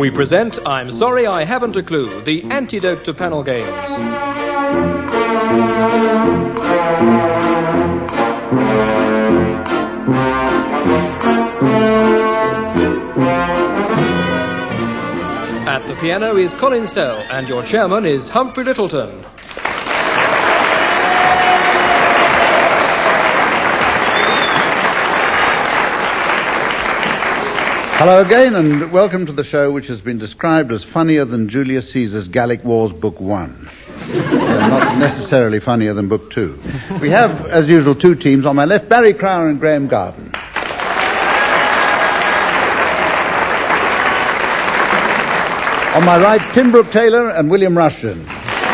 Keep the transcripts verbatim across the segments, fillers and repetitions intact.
We present I'm Sorry I Haven't a Clue, the antidote to panel games. At the piano is Colin Sell, and your chairman is Humphrey Littleton. Hello again, and welcome to the show which has been described as funnier than Julius Caesar's Gallic Wars Book One. uh, not necessarily funnier than Book Two. We have, as usual, two teams. On my left, Barry Crowder and Graham Garden. On my right, Tim Brooke Taylor and William Rushton.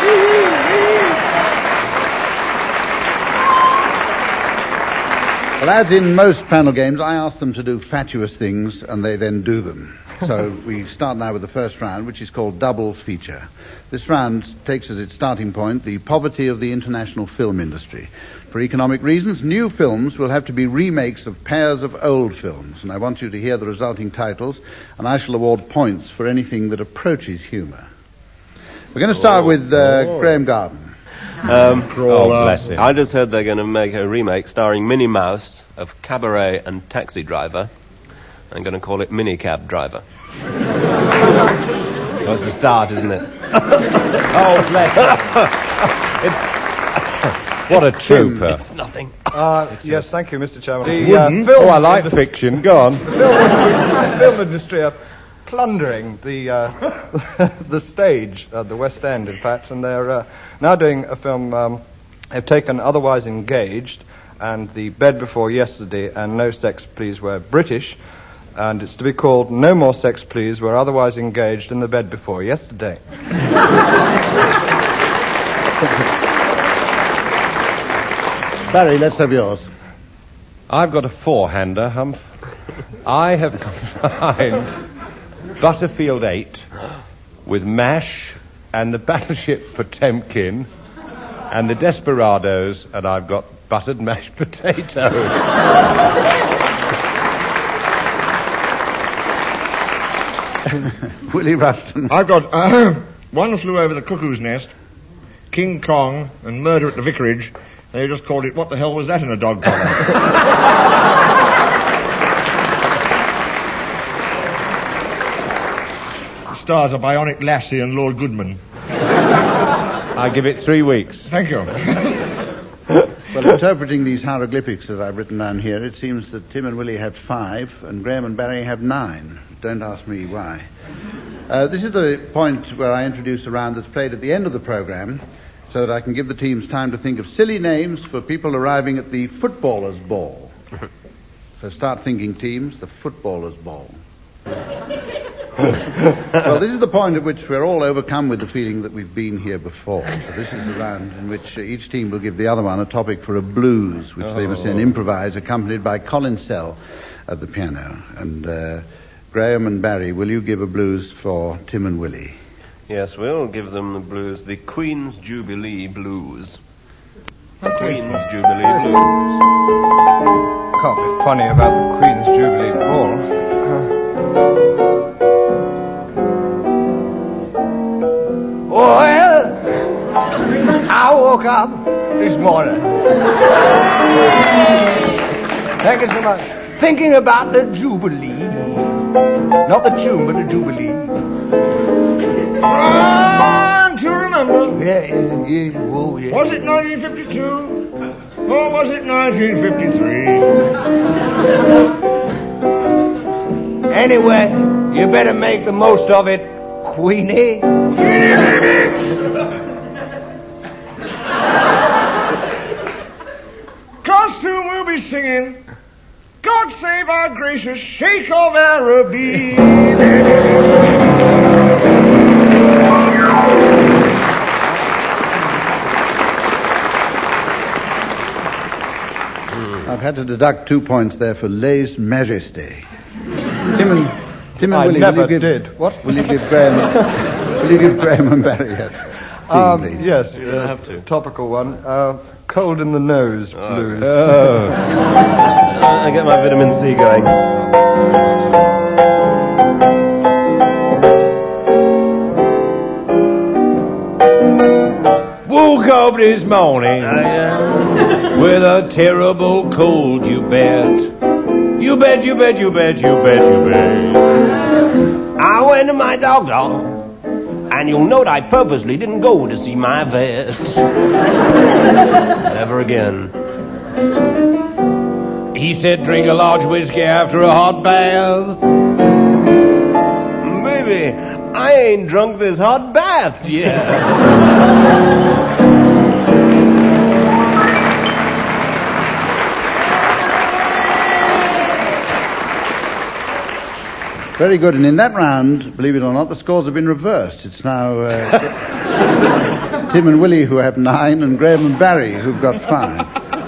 Well, as in most panel games, I ask them to do fatuous things, and they then do them. So we start now with the first round, which is called Double Feature. This round takes as its starting point the poverty of the international film industry. For economic reasons, new films will have to be remakes of pairs of old films, and I want you to hear the resulting titles, and I shall award points for anything that approaches humour. We're going to start oh, with uh, oh. Graham Garden. Um, oh, bless him. I just heard they're going to make a remake starring Minnie Mouse of Cabaret and Taxi Driver. I'm going to call it Minicab Driver. That's the start, isn't it? Oh, bless him. What a trooper. It's nothing. Uh, it's yes, a... thank you, Mister Chairman. The, uh, film oh, I like the... fiction. Go on. The film, the film industry are plundering the uh, the stage at the West End, in fact, and they're uh, now doing a film. Um, they've taken Otherwise Engaged and The Bed Before Yesterday and No Sex Please We're British, and it's to be called No More Sex Please We're Otherwise Engaged in the Bed Before Yesterday. Barry, let's have yours. I've got a four-hander, Humph. I have combined Butterfield eight with MASH and the Battleship Potemkin and the Desperados, and I've got buttered mashed potatoes. Willie Rushton. I've got uh, One Flew Over the Cuckoo's Nest, King Kong, and Murder at the Vicarage. They just called it What the Hell Was That in a Dog Collar? Stars are Bionic Lassie and Lord Goodman. I give it three weeks. Thank you. Well, interpreting these hieroglyphics that I've written down here, it seems that Tim and Willie have five, and Graham and Barry have nine. Don't ask me why. Uh, this is the point where I introduce a round that's played at the end of the programme, so that I can give the teams time to think of silly names for people arriving at the footballer's ball. So start thinking, teams, the footballer's ball. Well, this is the point at which we're all overcome with the feeling that we've been here before. So this is a round in which uh, each team will give the other one a topic for a blues, which oh. they must then improvise, accompanied by Colin Sell at the piano. And uh, Graham and Barry, will you give a blues for Tim and Willie? Yes, we'll give them the blues, the Queen's Jubilee Blues. The Queen's Jubilee Blues. Can't be funny about the Queen's Jubilee Ball. Well, I woke up this morning. Thank you so much. Thinking about the Jubilee. Not the tune, but the Jubilee. Trying to remember. Yeah, yeah, yeah. Oh, yeah. Was it nineteen fifty-two? Or was it nineteen fifty-three? Anyway, you better make the most of it, Queenie. Queenie, baby. Costume will be singing, God Save Our Gracious Sheikh of Araby. I've had to deduct two points there for lèse majesté. Tim and, Tim and I Willie, never will you give, did. What? Will you give Graham, will you give Graham and Barry a theme, um, please? Yes, you don't uh, have to. Topical one. Uh, cold in the nose oh, blues. Oh. I get my vitamin C going. this morning. With a terrible cold, you bet. You bet, you bet, you bet, you bet, you bet. I went to my doctor, and you'll note I purposely didn't go to see my vet. Never again. He said drink a large whiskey after a hot bath. Baby, I ain't drunk this hot bath yet. Very good. And in that round, believe it or not, the scores have been reversed. It's now uh, Tim and Willie who have nine, and Graham and Barry who've got five.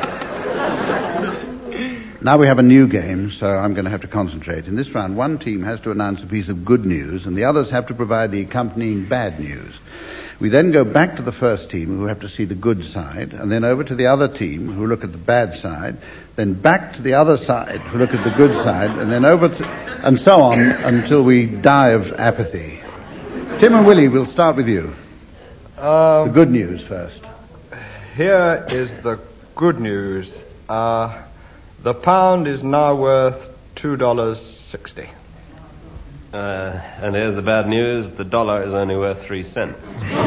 Now we have a new game, so I'm going to have to concentrate. In this round, one team has to announce a piece of good news, and the others have to provide the accompanying bad news. We then go back to the first team, who have to see the good side, and then over to the other team, who look at the bad side, then back to the other side, who look at the good side, and then over to, and so on until we die of apathy. Tim and Willie, we'll start with you. Uh, the good news first. Here is the good news. Uh, the pound is now worth two dollars sixty. Uh, and here's the bad news. The dollar is only worth three cents.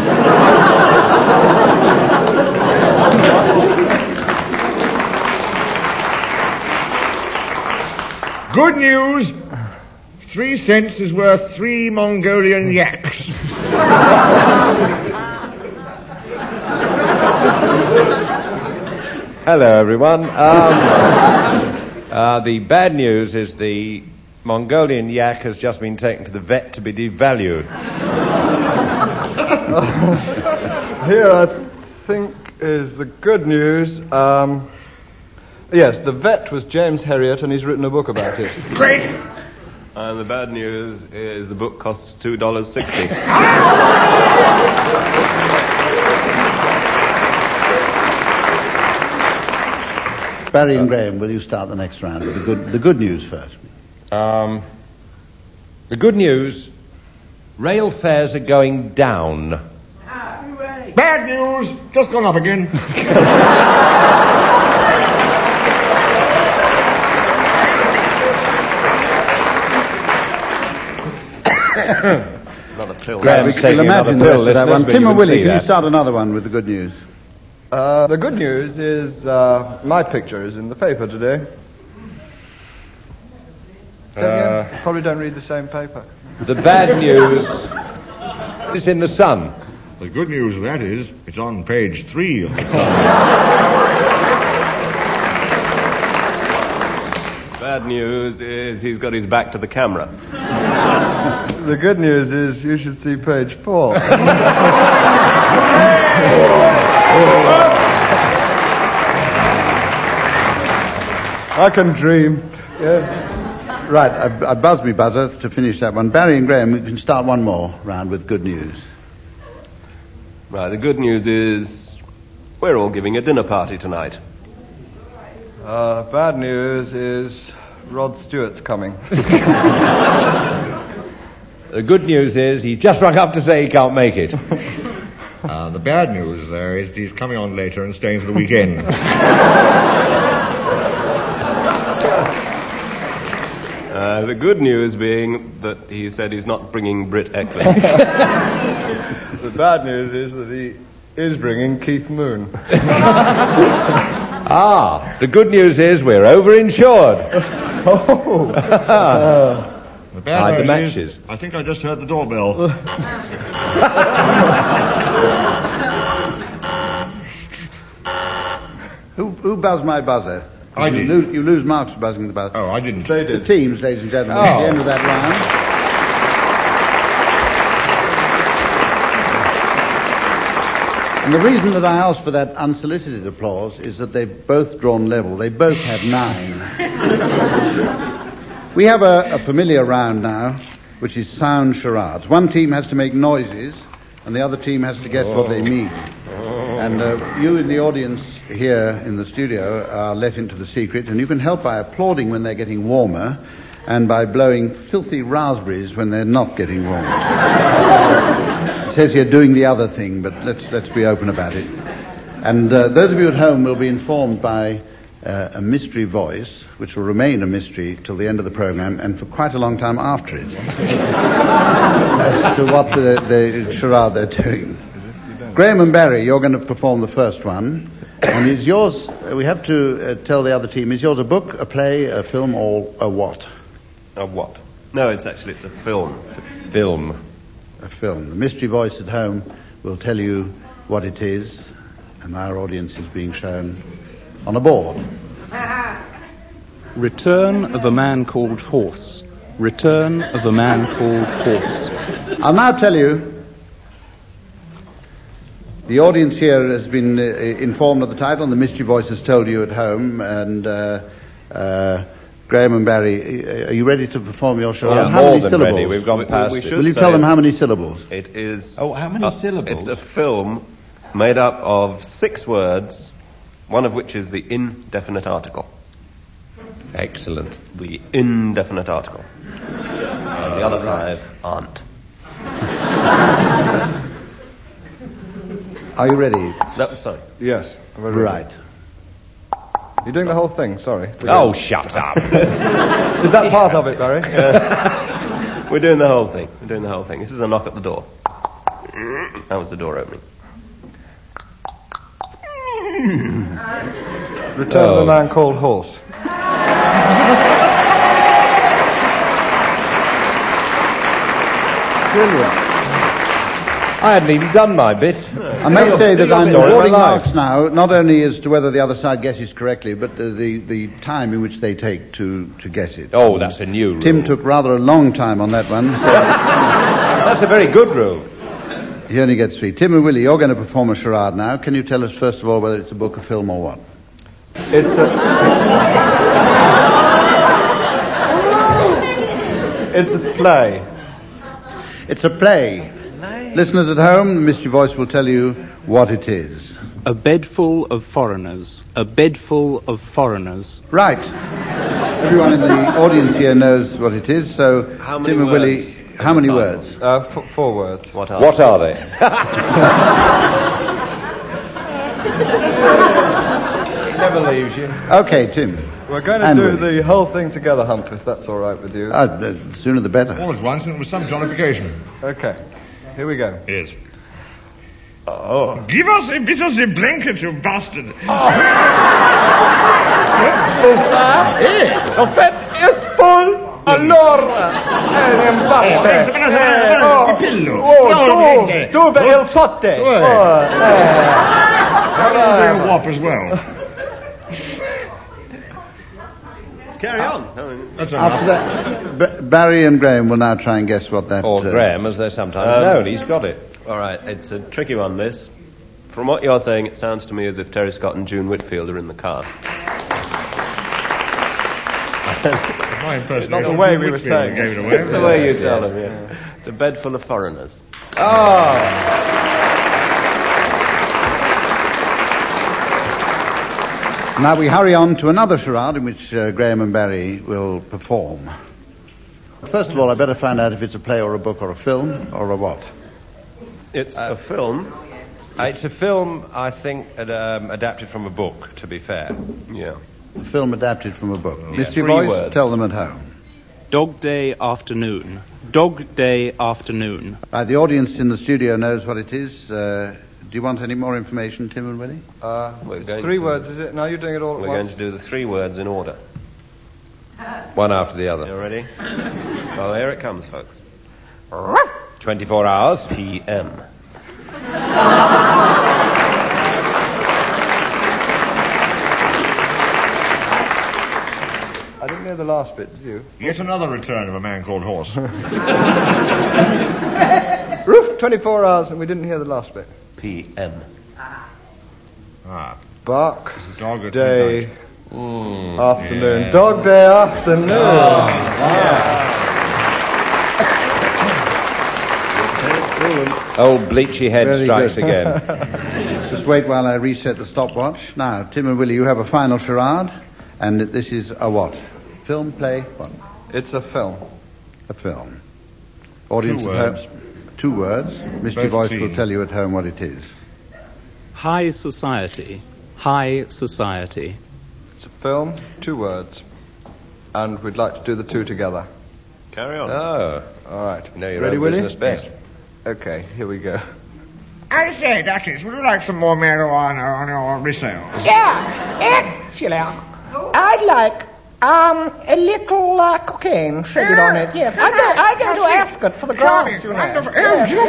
Good news. Three cents is worth three Mongolian yaks. Hello, everyone. Um, uh, the bad news is the Mongolian yak has just been taken to the vet to be devalued. Here, I think, is the good news. Um, yes, the vet was James Herriot, and he's written a book about it. Great. And the bad news is the book costs two dollars sixty. Barry and Graham, will you start the next round with the good, the good news first? Um, the good news, rail fares are going down. Bad news. Just gone up again. Another pill. Graham's taking another pill. That one. Tim and Willie, can you start another one with the good news? Uh, the good news is uh, my picture is in the paper today. Uh, you probably don't read the same paper. The bad news is in the Sun. The good news of that is it's on page three of the Sun. Bad news is he's got his back to the camera. The good news is you should see page four. I can dream. Yeah. Right, I, I buzzed me buzzer to finish that one. Barry and Graham, we can start one more round with good news. Right, the good news is we're all giving a dinner party tonight. Uh, bad news is Rod Stewart's coming. The good news is he just rung up to say he can't make it. Uh, the bad news there is he's coming on later and staying for the weekend. Uh, the good news being that he said he's not bringing Britt Eckley. The bad news is that he is bringing Keith Moon. Ah, the good news is we're overinsured. Oh. uh, the bad Hide news the matches. Is, I think I just heard the doorbell. Who, who buzzed my buzzer? I you did. Lose, you lose marks for buzzing the buzzer. Oh, I didn't. They The did. teams, ladies and gentlemen, Oh. at the end of that round. And the reason that I asked for that unsolicited applause is that they've both drawn level. They both have nine. We have a, a familiar round now, which is sound charades. One team has to make noises, and the other team has to guess what they mean. And uh, you in the audience here in the studio are let into the secret, and you can help by applauding when they're getting warmer and by blowing filthy raspberries when they're not getting warmer. It says here doing the other thing, but let's let's be open about it. And uh, those of you at home will be informed by uh, a mystery voice, which will remain a mystery till the end of the program and for quite a long time after it, as to what the, the charade they're doing. Graham and Barry, you're going to perform the first one. And is yours, we have to uh, tell the other team, is yours a book, a play, a film, or a what? A what? No, it's actually, it's a film. Film. A film. The mystery voice at home will tell you what it is, and our audience is being shown on a board. Return of a Man Called Horse. Return of a Man Called Horse. I'll now tell you, the audience here has been uh, informed of the title, and the mystery voice has told you at home, and uh, uh, Graham and Barry, are you ready to perform your show? Yeah, how more many than syllables? ready. We've gone We- past we it. should Will you say tell them it- how many syllables? It is... Oh, how many uh, syllables? It's a film made up of six words, one of which is the indefinite article. Excellent. The indefinite article. And the other five aren't. Are you ready? No, sorry. Yes. Right. You're doing the whole thing, sorry. Oh, shut up. Is that part of it, Barry? We're doing the whole thing. We're doing the whole thing. This is a knock at the door. That was the door opening. Return of Oh. the Man Called Horse. Brilliant. I hadn't even done my bit. I may say that I'm story of awarding my life. marks now, not only as to whether the other side guesses correctly, but uh, the, the time in which they take to, to guess it. Oh, that's a new rule. Tim took rather a long time on that one, so That's a very good rule. he only gets three. Tim and Willie, you're going to perform a charade now. Can you tell us, first of all, whether it's a book, a film, or what? It's a... It's a play. It's a play. Listeners at home, the mystery voice will tell you what it is. A bed full of foreigners. A bed full of foreigners. Right. Everyone in the audience here knows what it is, so How many Tim and words Willie, is how many the words? title? Uh, f- four words. What are What are they? Never leaves you. Okay, Tim. We're going to And do Willie. the whole thing together, Hump, if that's all right with you. Uh, the sooner the better. All at once, and it was some jollification. Okay. Here we go. Yes. Oh. Give us a bit of the blanket, you bastard. Das Bett ist voll. Allora. Oh, il pillo. Oh, No, dove? blanket. Dove il pote? Dove? Oh, eh. I'll do a whop as well. Carry on. I mean, That's enough. After that, B- Barry and Graham will now try and guess what that... Or uh, Graham, as they're sometimes Um, known. He's got it. all right, it's a tricky one, this. From what you're saying, it sounds to me as if Terry Scott and June Whitfield are in the cast. My impersonation. Not the way we were Whitfield saying. Gave it away. It's the way you tell them, yeah. It's a bed full of foreigners. Now we hurry on to another charade in which uh, Graham and Barry will perform. First of all, I better find out if it's a play or a book or a film or a what. It's a film. Uh, it's a film, I think, ad- um, adapted from a book, to be fair. Yeah. A film adapted from a book. Mystery Three voice, words. tell them at home. Dog Day Afternoon. Dog Day Afternoon. Right, the audience in the studio knows what it is. Uh, do you want any more information, Tim and Willie? Uh, We're it's going three to- words, is it? Now you're doing it all at We're once? going to do the three words in order. One after the other. You ready? Well, here it comes, folks. twenty-four hours. P M. I didn't hear the last bit, did you? Yet another return of a man called Horse. Roof, twenty-four hours, and we didn't hear the last bit. P M. Ah, Bark, dog at day, midnight. afternoon. Yeah. Dog day, afternoon. Old bleachy head Very strikes good. again. Just wait while I reset the stopwatch. Now, Tim and Willie, you have a final charade, and this is a what? Film, play, what? It's a film. A film. Audience Two at words. home. Two words. Mystery Both voice will scenes. tell you at home what it is. High society. High society. It's a film, two words. And we'd like to do the two together. Carry on. Oh. All right. You know your Ready, own Willie? business best. Okay, here we go. I say, Duchess, would you like some more marijuana on your rissoles? Yeah, actually, I'd like um a little uh, cocaine shaded on it. Yes, I'm going, I'm going to ask it for the glass, you know. Wonderful. Oh, Yes. you Whee!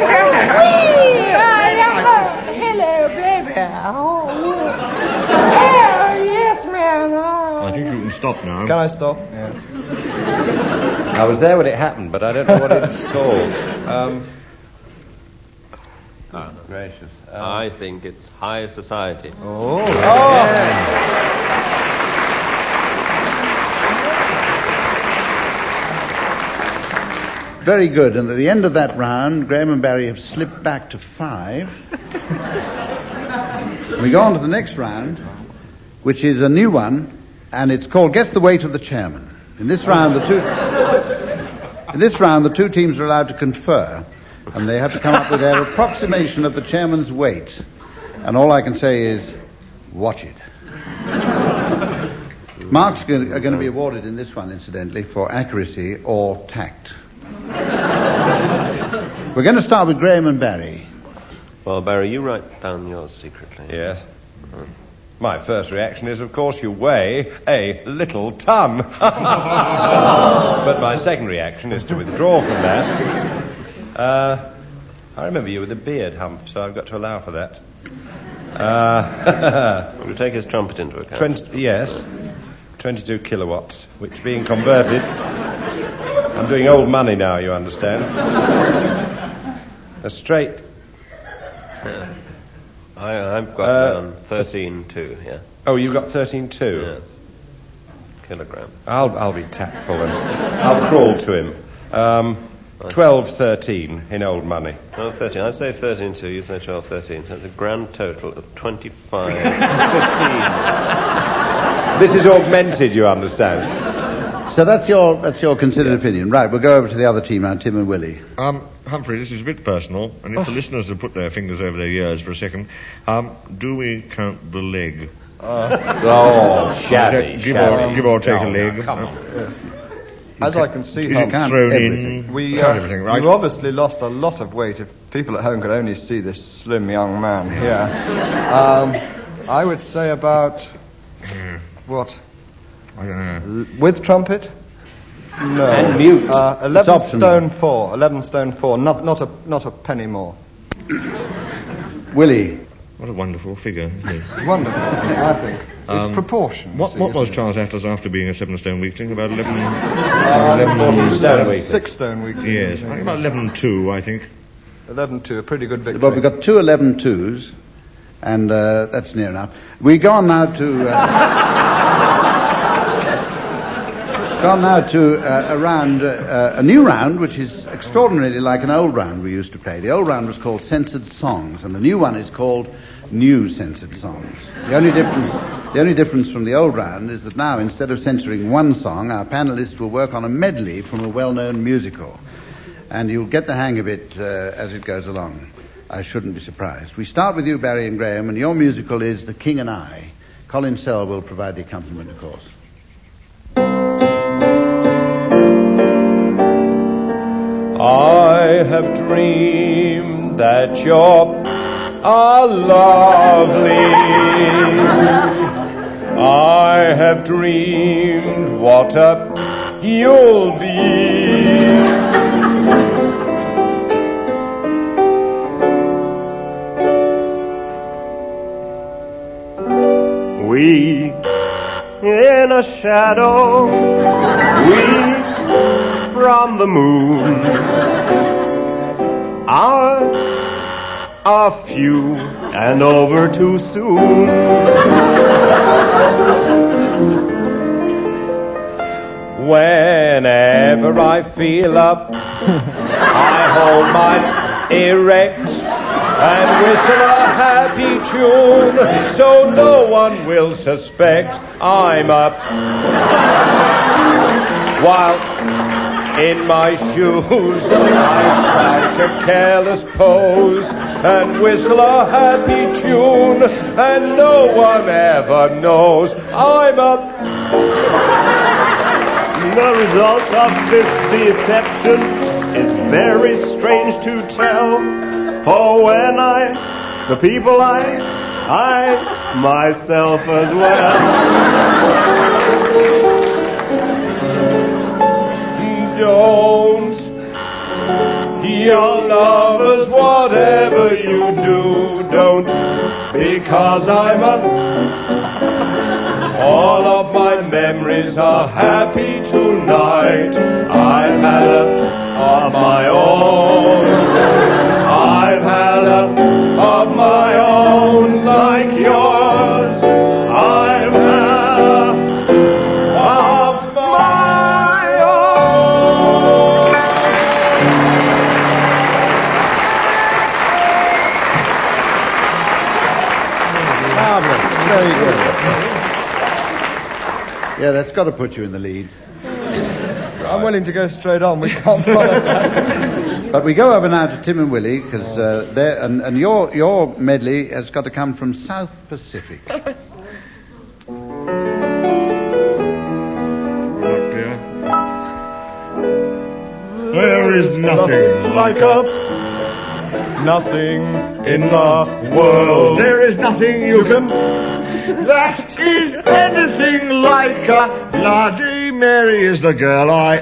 Uh, hello, baby. Oh, oh, yes, man. Oh. I think you can stop now. Can I stop? Yes. I was there when it happened, but I don't know what it's called. Um, oh, gracious. Um, I think it's high society. Oh. Very good. And at the end of that round, Graham and Barry have slipped back to five. We go on to the next round, which is a new one, and it's called Guess the Weight of the Chairman. In this round, the two in this round, the two teams are allowed to confer, and they have to come up with their approximation of the chairman's weight. And all I can say is, watch it. Marks are going to be awarded in this one, incidentally, for accuracy or tact. We're going to start with Graham and Barry. Well, Barry, you write down yours secretly. Yes. My first reaction is, of course, you weigh a little ton. But my second reaction is to withdraw from that. Uh, I remember you with a beard, Humph, so I've got to allow for that. Uh, Will you take his trumpet into account? twenty, yes. twenty-two kilowatts, which being converted... I'm doing old money now, you understand. A straight... Yeah. I, I've got Uh, down thirteen two, yeah. Oh, you've got thirteen two. Yes. Kilogram. I'll I'll be tactful and I'll crawl to him. Um, twelve thirteen in old money. Oh, thirteen. I say thirteen two, you say twelve thirteen. So it's a grand total of twenty-five fifteen. This is augmented, you understand. So that's your that's your considered opinion. Right, we'll go over to the other team now, Tim and Willie. Um, Humphrey, this is a bit personal, and if the listeners have put their fingers over their ears for a second, um, do we count the leg? Oh, shabby, give, shabby. or, give or take No, a leg. no, come on. As I can see, Is Humph, it count thrown everything. in? we, Count uh, everything, right? you've obviously lost a lot of weight. If people at home could only see this slim young man here. Um, I would say about, what, I don't know. L- with trumpet? No. And mute. Uh, eleven optional. stone four. Eleven stone four. Not, not a, not a penny more. Willie. What a wonderful figure, isn't it? Wonderful, I think. It's Um, proportion. you What, see, what was isn't it? Charles Atlas after being a seven-stone weakling? About eleven... fourteen stone a week. Six stone week. Yes, about eleven two, I think. Eleven two. A pretty good victory. Well, we've got two eleven twos, and uh, that's near enough. We go on now to... Uh, Gone now to uh, a round, uh, a new round, which is extraordinarily like an old round we used to play. The old round was called Censored Songs, and the new one is called New Censored Songs. The only difference, the only difference from the old round is that now, instead of censoring one song, our panelists will work on a medley from a well-known musical, and you'll get the hang of it uh, as it goes along. I shouldn't be surprised. We start with you, Barry and Graham, and your musical is The King and I. Colin Sell will provide the accompaniment, of course. I have dreamed that you're a lovely. I have dreamed what a you'll be. We in a shadow, we from the moon are a few and over too soon. Whenever I feel up, I hold mine erect and whistle a happy tune, so no one will suspect I'm up. While in my shoes. I strike a careless pose and whistle a happy tune, and no one ever knows I'm a... The result of this deception is very strange to tell, for when I, the people I, I myself as well. Don't, your lovers, whatever you do, don't, because I'm a... All of my memories are happy tonight. I've had a of my own. I've had a of my own like yours. I've had a of my own. Marvelous. Very good. Yeah, that's got to put you in the lead. I'm willing to go straight on. We can't follow that. But we go over now to Tim and Willie, because uh, they're and, and your your medley has got to come from South Pacific. Oh dear. There is nothing like a nothing in the world. There is nothing you can. That is anything like a Bloody Mary is the girl I...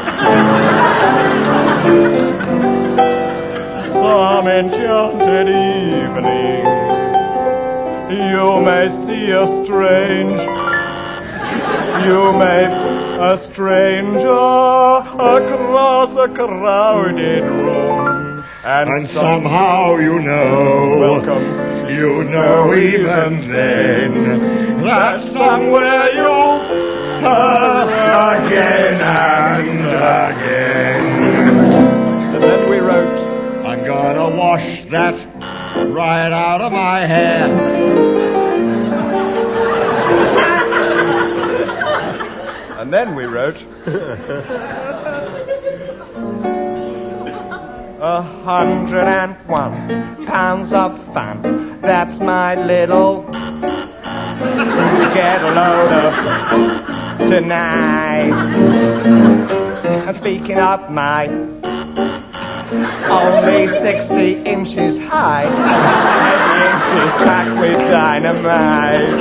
Some enchanted evening you may see a strange, you may a stranger across a crowded room, and, And somehow you know... welcome. You know even then that somewhere you'll turn again and again. And then we wrote, I'm gonna wash that right out of my hair. and then we wrote, a hundred and one pounds of fun. That's my little get a load of tonight. And speaking of my only sixty inches high, every inch is packed with dynamite.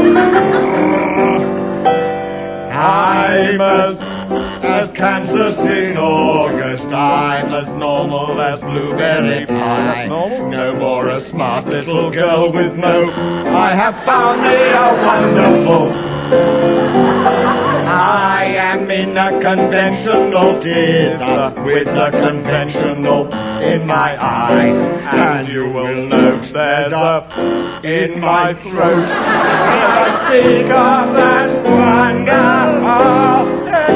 I'm as, as Kansas in August. I'm as normal as blueberry pie. No more a smart little girl with no. I have found me a wonderful. I am in a conventional dither with the conventional in my eye. And you will note there's a in my throat. Never speak of that wonderful.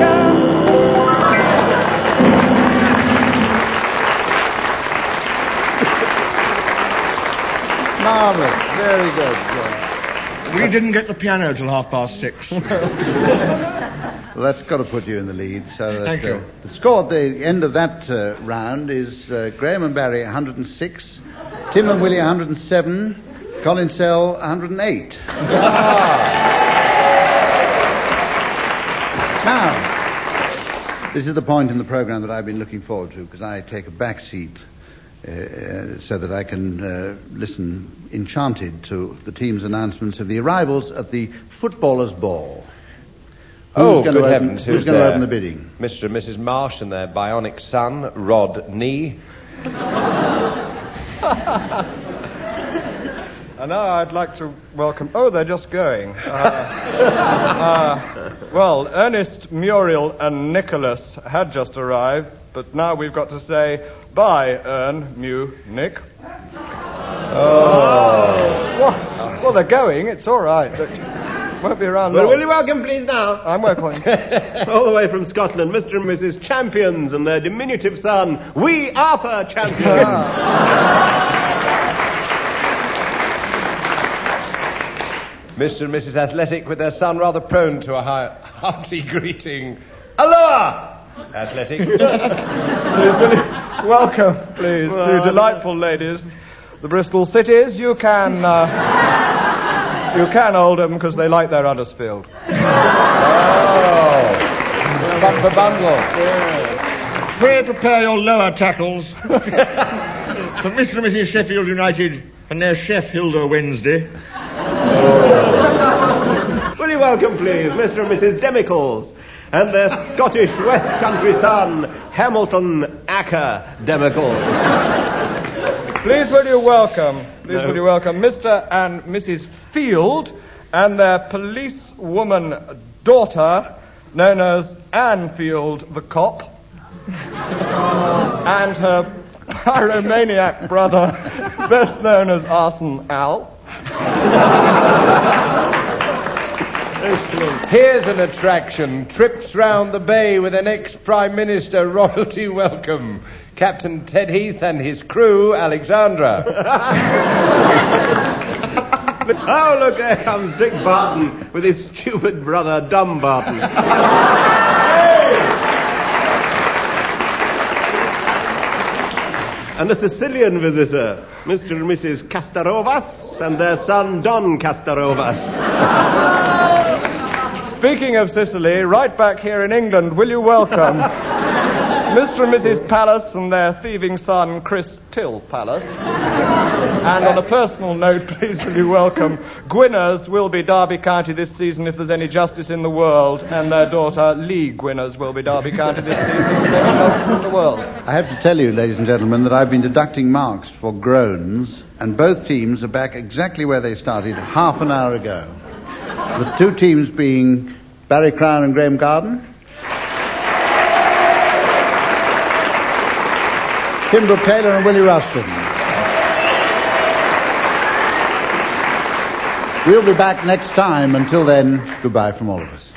Marvelous. Very good. We didn't get the piano till half past six. Well, that's got to put you in the lead. So that, Thank you. Uh, the score at the end of that uh, round is uh, Graham and Barry one hundred six, Tim and Willie one hundred seven, Colin Sell one hundred eight. Now, this is the point in the program that I've been looking forward to, because I take a back seat uh, so that I can uh, listen enchanted to the team's announcements of the arrivals at the footballers' ball. Who's Oh, going good to open, heavens, Who's who's going to there? open the bidding? Mister and Missus Marsh and their bionic son, Rodney. And now I'd like to welcome... Oh, they're just going. Uh, uh, well, Ernest, Muriel, and Nicholas had just arrived, but now we've got to say bye, Ern, Mew, Nick. Oh. Well, well, they're going. It's all right. They won't be around Well, long. will you welcome, please, now? I'm welcoming. All the way from Scotland, Mister and Missus Champions and their diminutive son, Wee Arthur Champions. Mister and Missus Athletic with their son rather prone to a high, hearty greeting. Aloha! Athletic. Please, will you welcome, please, Well, two delightful ladies, the Bristol Cities. You can, uh, you can hold them because they like their Huddersfield. Oh. Bumper bundle. Pray prepare your lower tackles for Mister and Missus Sheffield United and their Sheffielder Wednesday. Will you welcome, please, Mister and Missus Demicles and their Scottish West Country son, Hamilton Acker Demicles. Please will you welcome, please No. will you welcome Mister and Missus Field and their policewoman daughter, known as Anne Field the cop, and her pyromaniac brother, best known as Arson Al. Here's an attraction. Trips round the bay with an ex-Prime Minister royalty welcome. Captain Ted Heath and his crew, Alexandra. Oh, look, there comes Dick Barton with his stupid brother, Dumb Barton. And a Sicilian visitor, Mister and Missus Castarovas and their son, Don Castarovas. Speaking of Sicily, right back here in England, will you welcome Mister and Missus Palace and their thieving son, Chris Till Palace. And on a personal note, please will you welcome Gwynners will be Derby County this season if there's any justice in the world, and their daughter, Lee Gwynners, will be Derby County this season if there's any justice in the world. I have to tell you, ladies and gentlemen, that I've been deducting marks for groans, and both teams are back exactly where they started half an hour ago. The two teams being Barry Crown and Graham Garden, Tim Brooke Taylor and Willie Rushton. We'll be back next time. Until then, goodbye from all of us.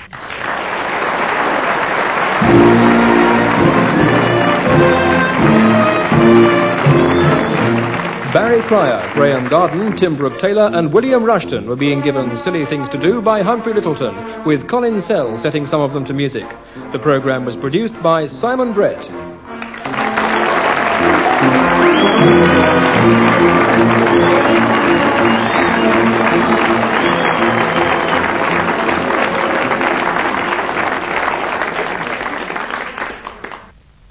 Barry Cryer, Graham Garden, Tim Brooke Taylor and William Rushton were being given Silly Things to Do by Humphrey Littleton, with Colin Sell setting some of them to music. The programme was produced by Simon Brett.